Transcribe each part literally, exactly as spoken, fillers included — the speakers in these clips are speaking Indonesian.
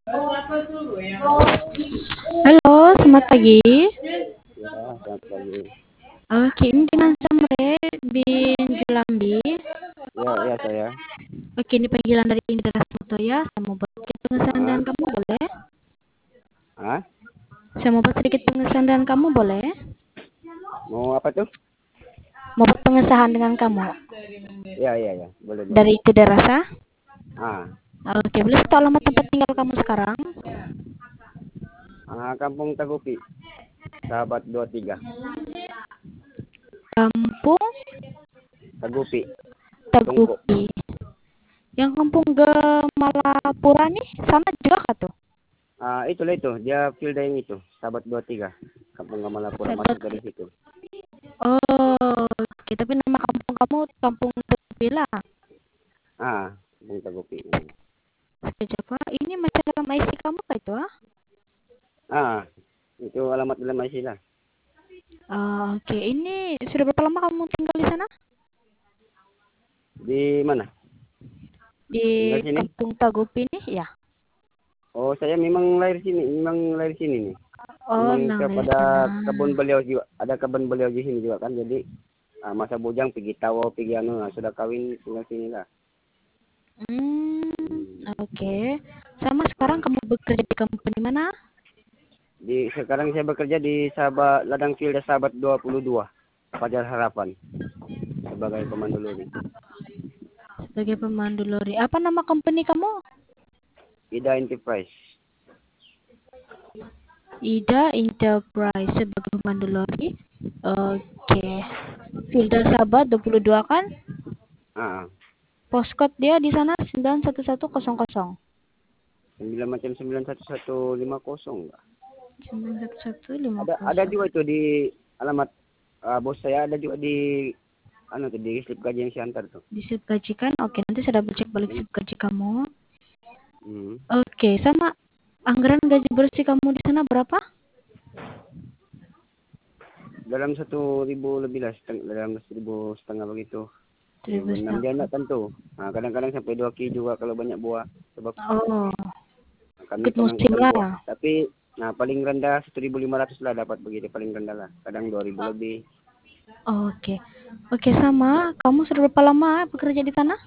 Halo, selamat pagi. Ya, selamat pagi. Oke, ini dengan Samre bin Julambi. Ya, ya saya. Oke, ini panggilan dari Indra Foto ya. Saya mau buat sedikit pengesahan dan Ah, kamu boleh? ah, Saya mau buat sedikit pengesahan dan kamu boleh? mau apa tuh? Mau buat pengesahan dengan kamu Ya, ya, ya, boleh, boleh. dari Tidak Rasa. Ah, Oke, boleh tahu alamat tempat tinggal kamu sekarang? ah Kampung Tagupi, Sahabat dua tiga. Kampung Tagupi, Tungku. Tagupi. Yang kampung Gemalapura nih sana juga kah tuh? Ah, itulah itu, dia field yang itu, Sahabat dua tiga. Kampung Gamalapura Sahabat. masuk dari situ. Oh, oke. Tapi nama kampung kamu Kampung Tagupi lah. Ah, Kampung Tagupi. Sekejap, Pak. Ini macam dalam I C kamu kah itu, ah? Ah, itu alamat dalam I C lah. Ah, oke. Ini sudah berapa lama kamu tinggal di sana? Di mana? Di Tinggal sini? Kampung Tagupi nih, ya? Oh, saya memang lahir sini, memang lahir sini nih. Oh, Memang memang dari kepada sana. kebun beliau juga, ada kebun beliau di sini juga kan, jadi ah, masa bujang pergi tahu pergi anu nah, sudah kawin tinggal sini lah. Hmm, Hmm. oke. Sama sekarang Nah, kamu bekerja di company mana? di sekarang saya bekerja di Sahabat Ladang Field Sahabat dua puluh dua Fajar Harapan sebagai pemandu lori. Sebagai pemandu lori. Apa nama company kamu? Ida Enterprise. Ida Enterprise sebagai pemandu lori. Oke. Filda Sahabat dua puluh dua kan? Ah, ah. Postcode dia di sana sembilan satu satu nol nol. Sembilan macam sembilan satu satu lima kosong enggak? sembilan satu satu lima Ada ada nol. juga itu di alamat ah, bos saya ada juga di anu tuh di slip gaji yang saya antar tuh. Di slip gaji kan? Oke, nanti saya double cek balik slip gaji kamu. Hmm. Oke, sama anggaran gaji bersih kamu di sana berapa? Dalam satu ribu lebih lah, seteng, dalam seribu setengah begitu. Seribu Enam dia setengah. nak tentu. Nah, kadang-kadang sampai dua ki juga kalau banyak buah. Sebab Oh, kami ikut musim pengangkutan buah. lah. Tapi nah paling rendah satu ribu lima ratus lah dapat begitu paling rendah lah. Kadang dua ribu lebih. Oke, oke sama. Kamu sudah berapa lama bekerja di sana?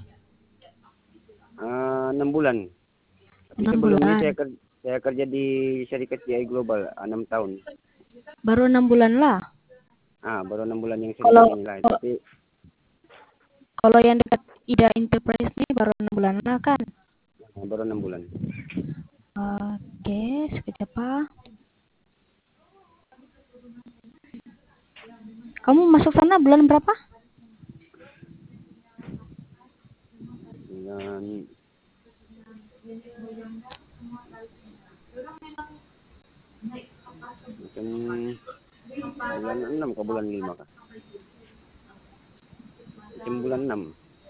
Ah, enam bulan. Tapi Enam sebelum ini bulan. saya kerja, saya kerja di syarikat G I Global enam tahun. Baru enam bulan lah. Ah, baru enam bulan yang Kalau syarikat ini lah. Tapi kalau yang dekat Ida Enterprise nih baru enam bulan lah kan? ah, baru enam bulan. Oke, sekejap Pak. Kamu masuk sana bulan berapa? Dan macam bulan enam ke bulan lima kah? Macam bulan enam.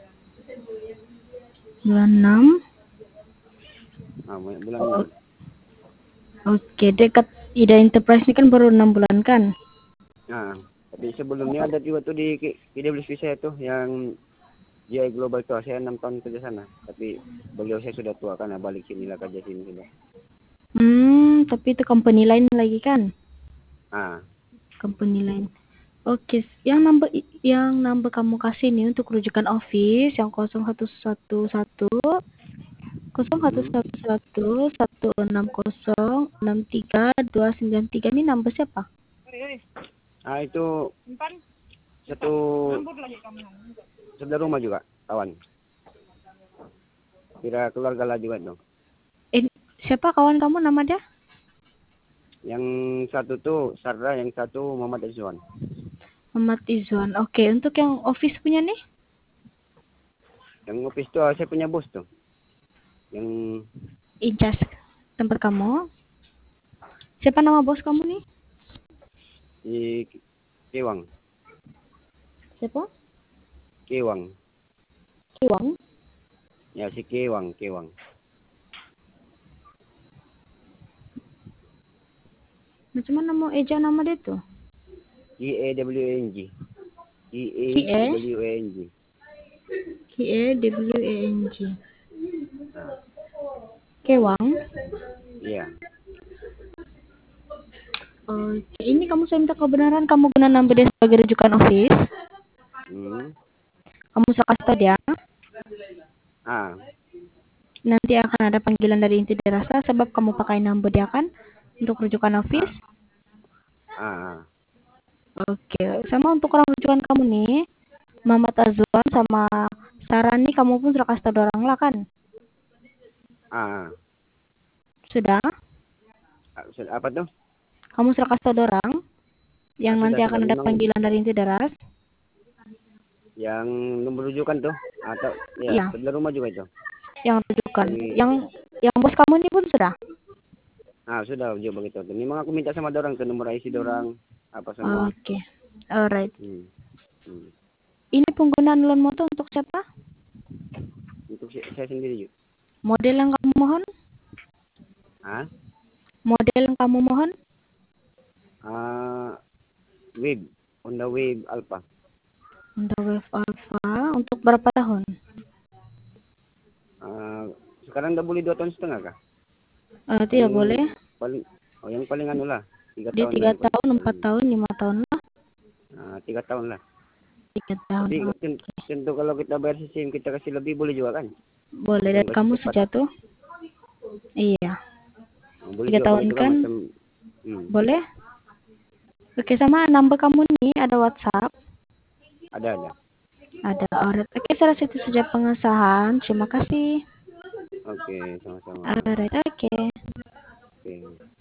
Bulan enam. Ah, bulan Oh, enam. oke, dekat Ida Enterprise ini kan baru enam bulan kan? Nah, tapi sebelumnya ada juga tuh di P W C saya tuh yang G I Global tuh saya enam tahun kerja sana. Tapi beliau saya sudah tua kan, nah, balik sini lah kerja sini sudah. Hmm, tapi itu company lain lagi kan? Ah, Company lain. Oke, yang number yang number kamu kasih nih untuk rujukan office yang nol satu satu satu nol satu hmm. satu satu satu enam nol enam tiga dua sembilan tiga ini number siapa? Ah itu satu saudara rumah juga, kawan. Kira keluarga lah juga tuh. Eh, siapa kawan kamu nama dia? Yang satu tuh Sarda, yang satu Muhammad Azwan. Muhammad Izwan. Oke, untuk yang office punya nih? Yang office tuh saya punya bos tuh. Yang Ijas tempat kamu. Siapa nama bos kamu nih? di Kewang. Siapa? Kewang. Kiwang. Ya si Kewang, Kewang. Macam mana mau eja nama dia tuh? K E W A N G. K E K E W A N G. K E W A N G. Nah, Kewang. Iya. Oke, ini kamu saya minta kebenaran kamu guna nambah dia sebagai rujukan office. Hmm. Kamu saya kasih tahu dia. Ah. Nanti akan ada panggilan dari inti dirasa sebab kamu pakai nambah dia kan untuk rujukan office. Ah. Ah. ah. Oke, sama untuk orang rujukan kamu nih, Muhammad Azwan sama Sarani kamu pun sudah kasih tahu orang lah kan? Ah. Sudah? ah. Sudah apa tuh? Kamu sudah kasih tahu orang yang Ah, nanti sudah sudah akan ada memang panggilan dari inti daras? yang nomor rujukan tuh atau ya Iya, sebelah rumah juga itu. yang rujukan. Di, Yang yang bos kamu ini pun sudah? ah sudah juga begitu. Memang aku minta sama dorang ke nomor I C dorang apa semua. Oke, alright. Hmm. Hmm. Ini penggunaan loan motor untuk siapa? Untuk si- saya sendiri juga. Model yang kamu mohon? Ah, Model yang kamu mohon? ah, Wave, Honda Wave Alpha. Honda Wave Alpha untuk berapa tahun? Ah, sekarang udah boleh dua tahun setengah kah? Uh, tidak Paling boleh. paling oh yang paling anu lah tiga Dia tahun lah tiga yang paling. tahun, empat Hmm. tahun, lima tahun lah. Ah, tiga tahun lah. Tiga tahun. Tapi Oh, ten- tentu kalau kita bayar sistem kita kasih lebih boleh juga kan? boleh Yang dari kasih kamu cepat. sejatuh. Iya. Oh, boleh Tiga juga tahun begitu kan kan? macam. Hmm. Boleh. Oke, sama nambah kamu nih ada WhatsApp. Ada ada. Ada alright. Oke, saya rasa itu saja pengesahan. Terima kasih. Oke, sama-sama. Alright, oke. Oke.